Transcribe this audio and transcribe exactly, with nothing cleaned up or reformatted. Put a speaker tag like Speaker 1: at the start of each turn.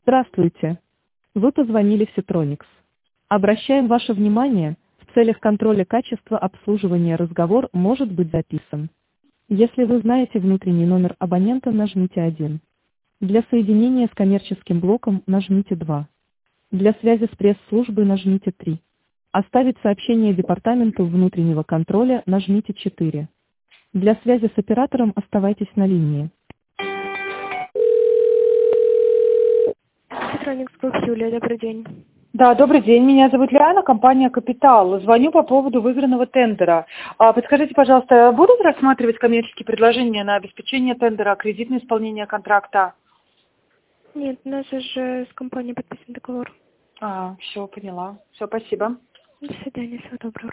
Speaker 1: Здравствуйте. Вы позвонили в Ситроникс. Обращаем ваше внимание, в целях контроля качества обслуживания разговор может быть записан. Если вы знаете внутренний номер абонента, нажмите один. Для соединения с коммерческим блоком нажмите два. Для связи с пресс-службой нажмите три. Оставить сообщение департаменту внутреннего контроля нажмите четыре. Для связи с оператором оставайтесь на линии.
Speaker 2: Ситроникс Клуб, Юлия, добрый день.
Speaker 3: Да, добрый день. Меня зовут Лиана, компания «Капитал». Звоню по поводу выигранного тендера. А, подскажите, пожалуйста, будут рассматривать коммерческие предложения на обеспечение тендера, кредитное исполнение контракта?
Speaker 2: Нет, у нас уже с компанией подписан договор.
Speaker 3: А, все, поняла. Все, спасибо.
Speaker 2: До свидания, всего доброго.